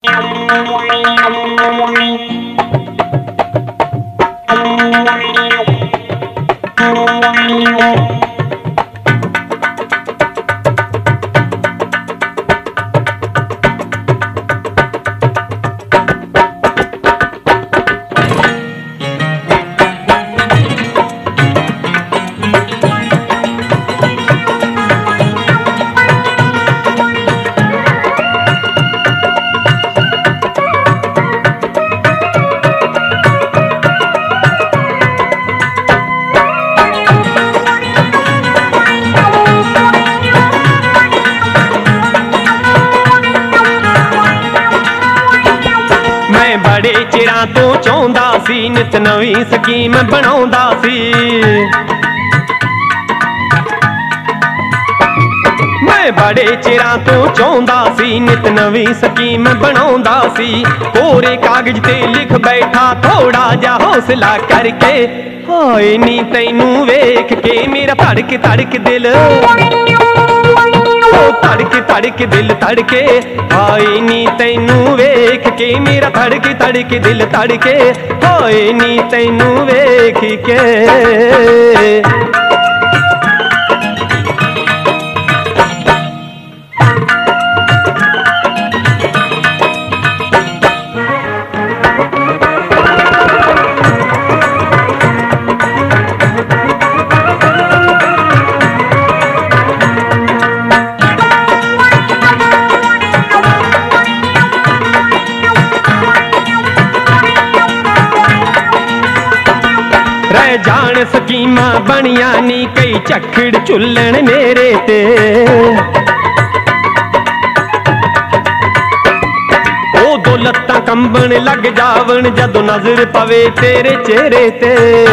बड़े चिरां तो चाहुंदा सी नित नवी स्कीम बनाउंदा सी। मैं बड़े चिरां तो चाहुंदा सी नित नवी स्कीम बनाउंदा सी। कोरे कागज ते लिख बैठा थोड़ा जा हौसला करके, हाय नी तैनू वेख के मेरा धड़क धड़क दिल, धड़क धड़क दिल धड़के, हाय नी तैनू वेख के मेरा धड़क धड़क दिल धड़के, हाय नी तैनू वेख के। जान स्कीमा बनिया नी कई झक्खड़ झुल्लन मेरे ते, ओ दो लत्तां कंबन लग जावन जदों नजर पवे तेरे चेहरे ते।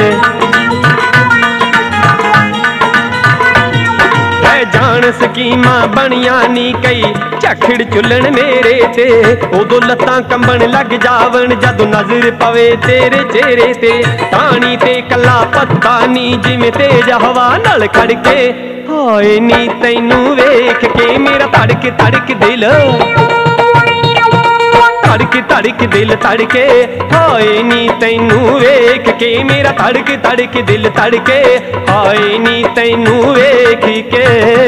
जान स्कीमा बनिया नी कई झक्खड़ झुल्लन मेरे ते, उदों लत्तां कंबन लग जावन जदों नजर पवे तेरे चेहरे ते। टाणी ते कला पत्ता नी जिवें तेज हवा नाल खड़के, हाय नी तैनू वेख के मेरा धड़क धड़क दिल, धड़क धड़क दिल धड़के, हाय नी तैनू वेख के मेरा धड़क धड़क दिल धड़के, हाय नी तैनू वेख के।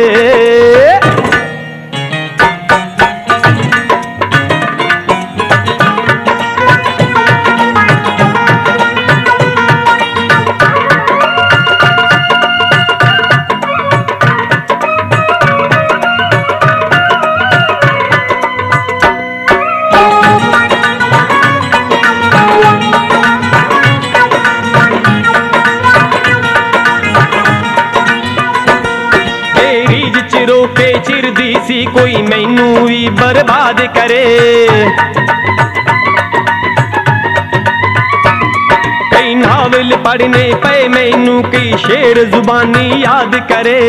रोके चिरदी सी कोई मैनू भी बर्बाद करे, कई नावल पढ़ने पे मैनू कई शेर जुबानी याद करे।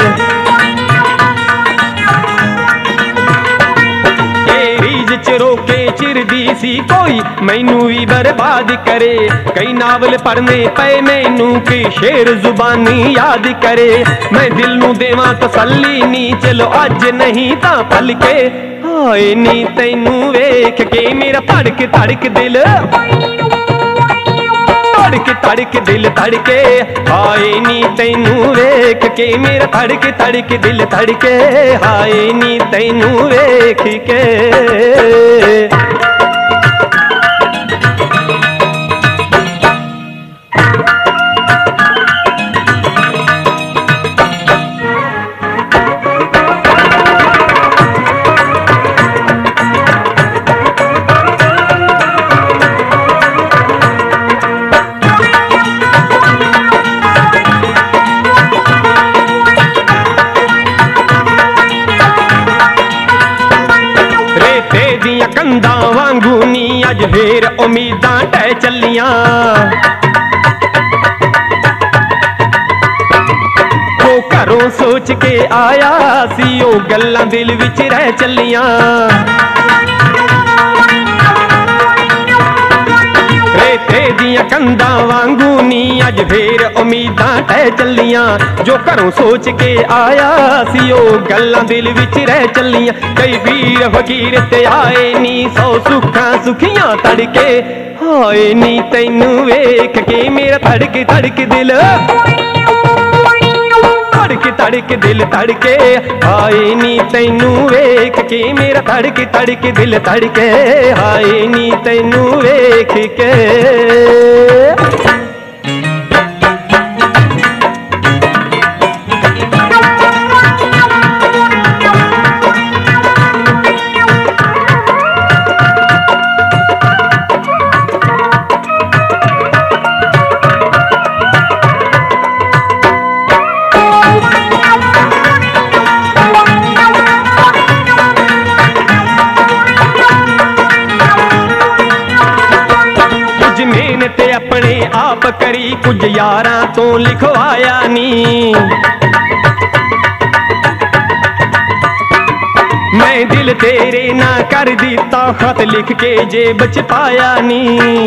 रोके चिरदी सी कोई मैनू भी बर्बाद करे, कई नावल पढ़ने पे मैनू की शेर जुबानी याद करे। मैं दिल नू देवां तसल्ली नी चलो अज नहीं तां पल के, हाय नी तैनू वेख के मेरा धड़क धड़क दिल, धड़क धड़क दिल धड़के, हाय नी तैनू वेख के मेरा धड़क धड़क दिल धड़के, हाय नी तैनू वेख के। कंधा वांगू नी अज फिर उम्मीदां टह चलियां, वो घरों सोच के आया सी ओ गल्लां दिल विच रह चलियां। रेते दियां कंधा वांगू नी अज फेर उम्मीदां टह चलियां। जो घरों सोच के आया सी ओ गल्लां दिल विच रह चलियां। कई वीर फकीर ते आए नी 100 सुखां सुखियां तड़के। हाए नी तैनू वेख के मेरा धड़क धड़क दिल धड़क धड़क दिल धड़के। हाए नी तैनू वेख के मेरा धड़क धड़क दिल धड़के। हाए नी तैनू वेख के। मेहनत अपने आप करी कुछ यारां तो लिखवाया नी। मैं दिल तेरे ना कर दिता खत लिख के जेब च पाया नी।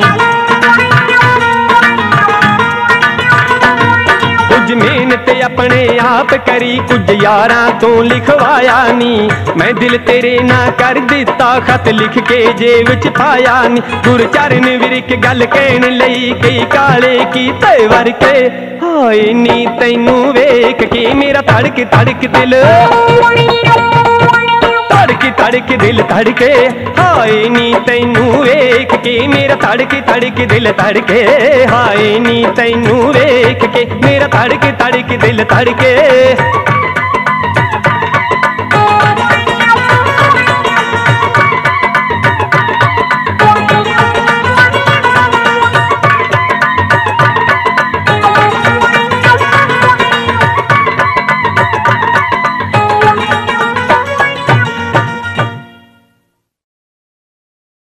कुछ मेहनत अपने आप करी कुछ यारां तो लिखवाया नी। मैं दिल तेरे ना कर दिता खत लिख के जेब च पाया नी। गुरचरण विरक गल कहन लई कई काले कीते वर के। हाए नी तैनू वेख के मेरा धड़क धड़क दिल धड़क धड़क दिल धड़के। हाए नी तैनू वेख के मेरा धड़क धड़क दिल धड़के। हाए नी तैनू वेख के मेरा धड़क धड़क दिल धड़के।